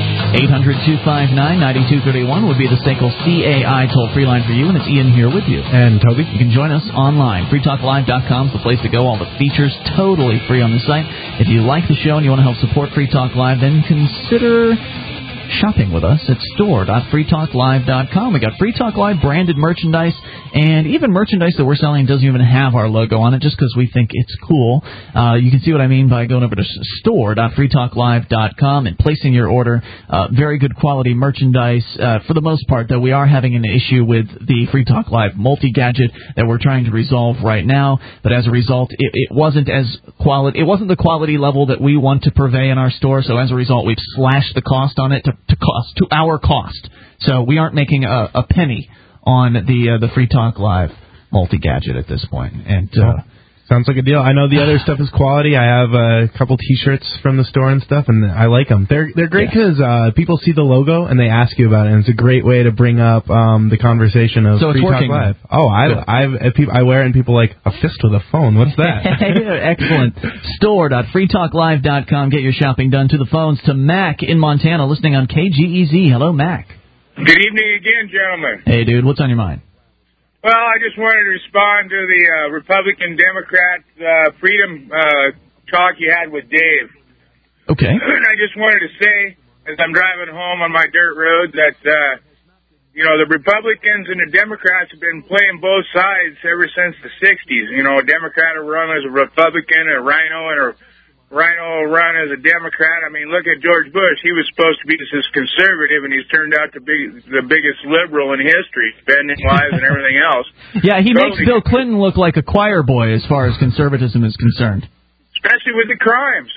800-259-9231 would be the SACL CAI toll-free line for you, and it's Ian here with you. And Toby. You can join us online. freetalklive.com is the place to go. All the features totally free on the site. If you like the show and you want to help support Free Talk Live, then consider shopping with us at store.freetalklive.com. We got Free Talk Live branded merchandise, and even merchandise that we're selling doesn't even have our logo on it just because we think it's cool. You can see what I mean by going over to store.freetalklive.com and placing your order. Very good quality merchandise. For the most part, though, we are having an issue with the Free Talk Live multi-gadget that we're trying to resolve right now, but as a result, it wasn't the quality level that we want to purvey in our store, so as a result, we've slashed the cost on it to our cost. So we aren't making a penny on the Free Talk Live multi-gadget at this point. And sounds like a deal. I know the other stuff is quality. I have a couple T-shirts from the store and stuff, and I like them. They're great because people see the logo and they ask you about it, and it's a great way to bring up the conversation of Free Talk Live. Oh, I wear it, and people are like, a fist with a phone. What's that? Excellent. Store.freetalklive.com. Get your shopping done. To the phones to Mac in Montana, listening on KGEZ. Hello, Mac. Good evening again, gentlemen. Hey, dude. What's on your mind? Well, I just wanted to respond to the Republican-Democrat freedom talk you had with Dave. Okay. And I just wanted to say, as I'm driving home on my dirt road, that, the Republicans and the Democrats have been playing both sides ever since the 60s. A Democrat will run as a Republican, a Rhino will run as a Democrat. I mean, look at George Bush. He was supposed to be this conservative, and he's turned out to be the biggest liberal in history, spending-wise and everything else. Yeah, he makes Bill Clinton look like a choir boy as far as conservatism is concerned. Especially with the crimes.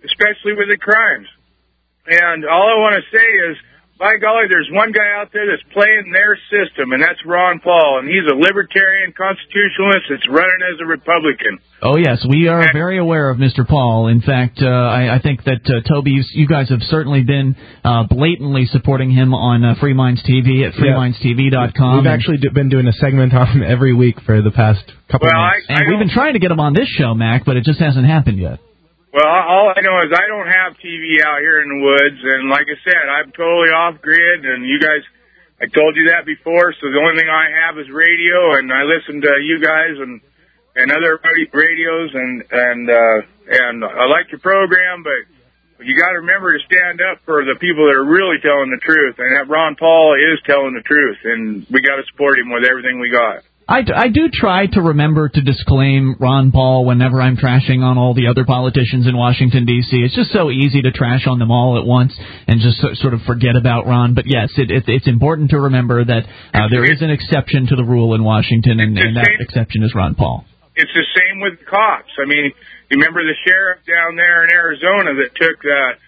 And all I want to say is, by golly, there's one guy out there that's playing their system, and that's Ron Paul, and he's a libertarian constitutionalist that's running as a Republican. Oh, yes, we are very aware of Mr. Paul. In fact, I think that, Toby, you guys have certainly been blatantly supporting him on Free Minds TV at freemindstv.com. We've actually been doing a segment on him every week for the past couple of months. And we've been trying to get him on this show, Mac, but it just hasn't happened yet. Well, all I know is I don't have TV out here in the woods, and like I said, I'm totally off-grid, and you guys, I told you that before, so the only thing I have is radio, and I listen to you guys and other radios, and I like your program, but you got to remember to stand up for the people that are really telling the truth, and that Ron Paul is telling the truth, and we got to support him with everything we got. I do try to remember to disclaim Ron Paul whenever I'm trashing on all the other politicians in Washington, D.C. It's just so easy to trash on them all at once and just sort of forget about Ron. But, yes, it's important to remember that there is an exception to the rule in Washington, and that exception is Ron Paul. It's the same with cops. I mean, you remember the sheriff down there in Arizona that took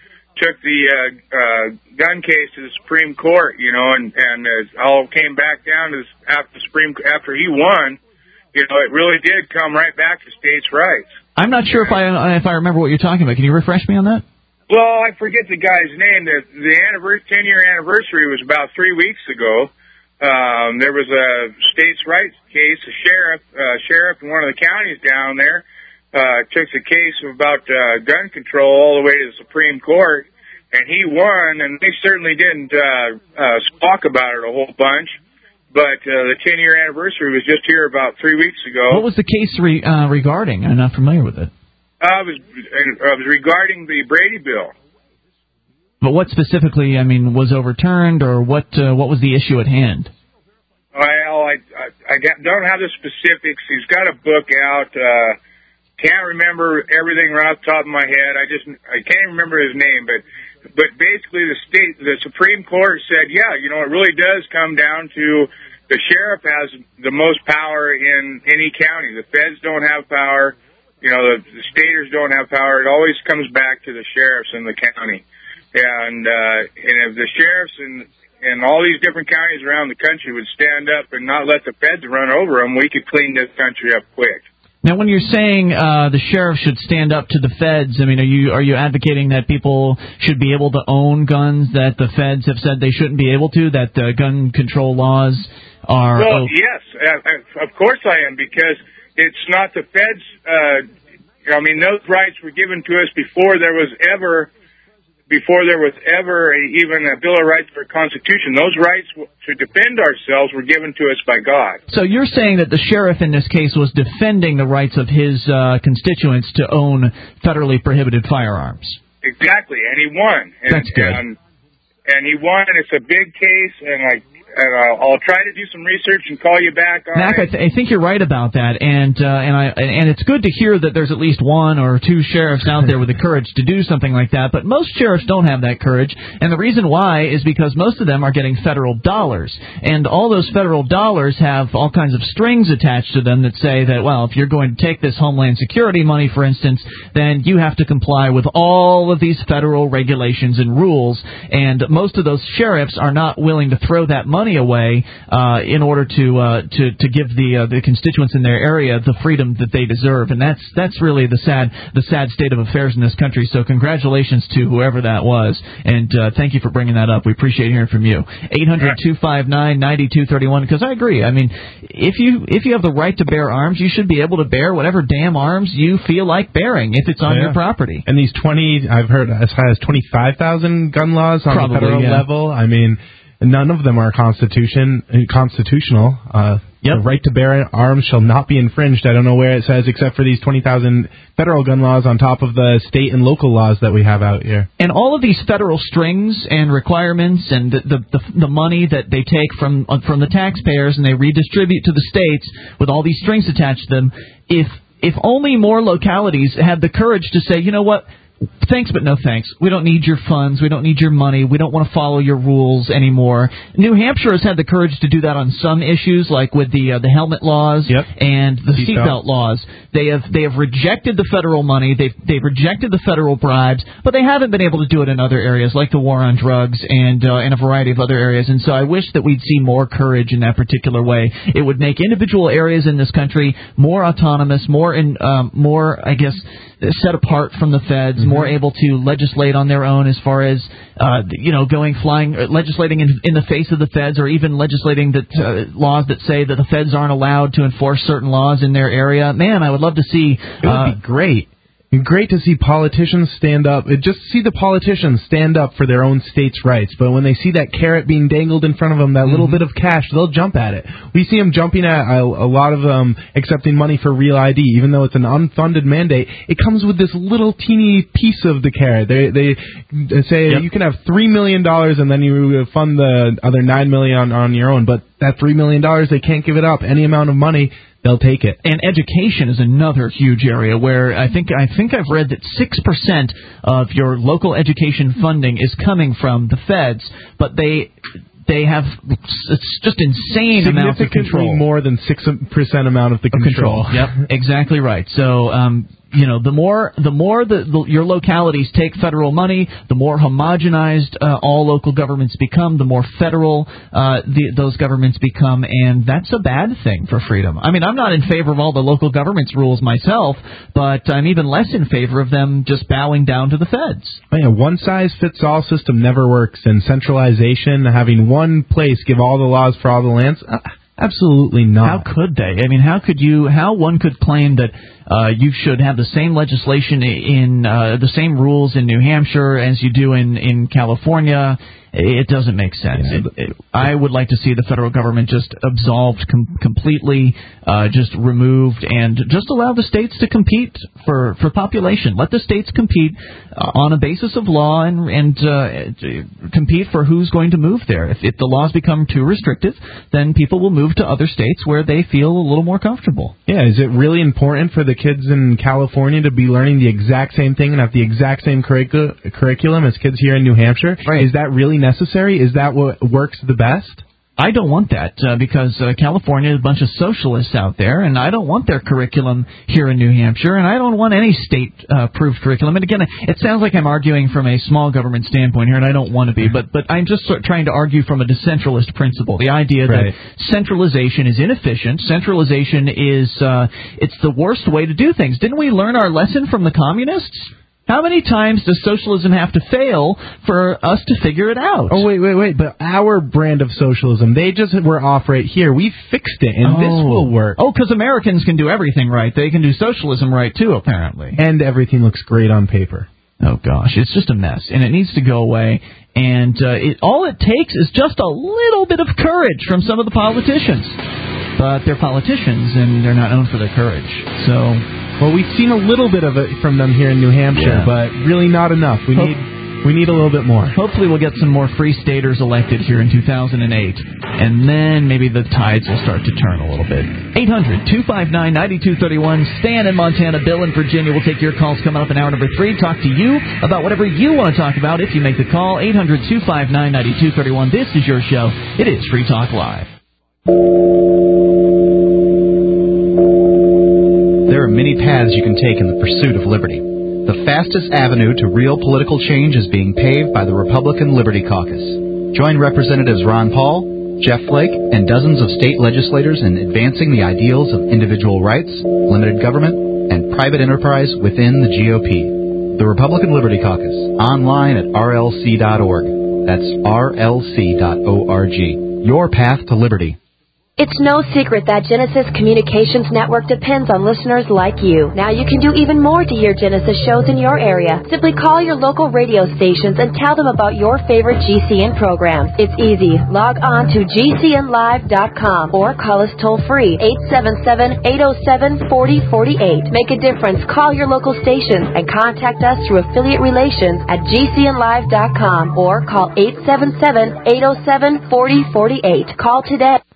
the gun case to the Supreme Court, and it all came back down to after he won. It really did come right back to states' rights. I'm not sure if I remember what you're talking about. Can you refresh me on that? Well, I forget the guy's name. The 10-year anniversary was about 3 weeks ago. There was a states' rights case. A sheriff in one of the counties down there took the case about gun control all the way to the Supreme Court, and he won. And they certainly didn't talk about it a whole bunch. But the 10-year anniversary was just here about 3 weeks ago. What was the case regarding? I'm not familiar with it. It was regarding the Brady bill. But what specifically, was overturned, or what was the issue at hand? Well, I don't have the specifics. He's got a book out. Can't remember everything right off the top of my head. I can't remember his name, but basically the Supreme Court said, it really does come down to the sheriff has the most power in any county. The feds don't have power. The staters don't have power. It always comes back to the sheriffs in the county. And if the sheriffs in all these different counties around the country would stand up and not let the feds run over them, we could clean this country up quick. Now, when you're saying the sheriff should stand up to the feds, are you advocating that people should be able to own guns that the feds have said they shouldn't be able to, that gun control laws are... Well, yes, of course I am, because it's not the feds... those rights were given to us before there was ever even a Bill of Rights or a Constitution. Those rights to defend ourselves were given to us by God. So you're saying that the sheriff in this case was defending the rights of his constituents to own federally prohibited firearms? Exactly, and he won. That's good. And he won, and it's a big case, and I'll try to do some research and call you back on Mac, it. I think you're right about that, and it's good to hear that there's at least one or two sheriffs out there with the courage to do something like that, but most sheriffs don't have that courage, and the reason why is because most of them are getting federal dollars, and all those federal dollars have all kinds of strings attached to them that say that, well, if you're going to take this Homeland Security money, for instance, then you have to comply with all of these federal regulations and rules, and most of those sheriffs are not willing to throw that money away in order to give the constituents in their area the freedom that they deserve, and that's really the sad state of affairs in this country. So congratulations to whoever that was, and thank you for bringing that up. We appreciate hearing from you. 800-259-9231. Because I agree. If you have the right to bear arms, you should be able to bear whatever damn arms you feel like bearing if it's on your property. And these I've heard as high as 25,000 gun laws on the federal level. None of them are constitutional. The right to bear arms shall not be infringed. I don't know where it says, except for these 20,000 federal gun laws on top of the state and local laws that we have out here. And all of these federal strings and requirements and the money that they take from the taxpayers and they redistribute to the states with all these strings attached to them, if only more localities had the courage to say, you know what, thanks, but no thanks. We don't need your funds. We don't need your money. We don't want to follow your rules anymore. New Hampshire has had the courage to do that on some issues, like with the helmet laws and the seatbelt laws. They have rejected the federal money. They've rejected the federal bribes, but they haven't been able to do it in other areas, like the war on drugs and a variety of other areas. And so I wish that we'd see more courage in that particular way. It would make individual areas in this country more autonomous, more set apart from the feds, more able to legislate on their own as far as, legislating in the face of the feds, or even legislating that laws that say that the feds aren't allowed to enforce certain laws in their area. Man, I would love to see... It would be great. Great to see politicians stand up. Just see the politicians stand up for their own states' rights. But when they see that carrot being dangled in front of them, that little bit of cash, they'll jump at it. We see them jumping at a lot of them accepting money for Real ID, even though it's an unfunded mandate. It comes with this little teeny piece of the carrot. They say you can have $3 million and then you fund the other $9 million on your own. But that $3 million. They can't give it up. Any amount of money, they'll take it. And education is another huge area where I think I've read that 6% of your local education funding is coming from the feds, but they have, it's just insane amounts of control. Significantly more than 6% amount of the control. Yep, exactly right. So, the more your localities take federal money, the more homogenized all local governments become, the more federal those governments become, and that's a bad thing for freedom. I mean, I'm not in favor of all the local governments' rules myself, but I'm even less in favor of them just bowing down to the feds. Oh, yeah, one-size-fits-all system never works, and centralization, having one place give all the laws for all the lands, absolutely not. How could they? I mean, how one could claim that you should have the same legislation in the same rules in New Hampshire as you do in California. It doesn't make sense. Yeah. I would like to see the federal government just absolved completely, just removed, and just allow the states to compete for population. Let the states compete on a basis of law and compete for who's going to move there. If the laws become too restrictive, then people will move to other states where they feel a little more comfortable. Yeah, is it really important for the kids in California to be learning the exact same thing and have the exact same curriculum as kids here in New Hampshire? Right. Is that really necessary? Is that what works the best? I don't want that because California is a bunch of socialists out there, and I don't want their curriculum here in New Hampshire, and I don't want any state-approved curriculum. And again, it sounds like I'm arguing from a small government standpoint here, and I don't want to be, but I'm just trying to argue from a decentralist principle. The idea that centralization is inefficient, centralization is it's the worst way to do things. Didn't we learn our lesson from the communists? How many times does socialism have to fail for us to figure it out? Oh, wait. But our brand of socialism, they just were off right here. We fixed it, and this will work. Oh, because Americans can do everything right. They can do socialism right, too, apparently. And everything looks great on paper. Oh, gosh. It's just a mess, and it needs to go away. And all it takes is just a little bit of courage from some of the politicians. But they're politicians, and they're not known for their courage. So... Well, we've seen a little bit of it from them here in New Hampshire, but really not enough. We need a little bit more. Hopefully we'll get some more free staters elected here in 2008, and then maybe the tides will start to turn a little bit. 800-259-9231. Stan in Montana, Bill in Virginia. We'll take your calls coming up in hour number 3. Talk to you about whatever you want to talk about if you make the call. 800-259-9231. This is your show. It is Free Talk Live. There are many paths you can take in the pursuit of liberty. The fastest avenue to real political change is being paved by the Republican Liberty Caucus. Join Representatives Ron Paul, Jeff Flake, and dozens of state legislators in advancing the ideals of individual rights, limited government, and private enterprise within the GOP. The Republican Liberty Caucus, online at rlc.org. That's rlc.org. Your path to liberty. It's no secret that Genesis Communications Network depends on listeners like you. Now you can do even more to hear Genesis shows in your area. Simply call your local radio stations and tell them about your favorite GCN programs. It's easy. Log on to GCNlive.com or call us toll-free, 877-807-4048. Make a difference. Call your local stations and contact us through affiliate relations at GCNlive.com or call 877-807-4048. Call today.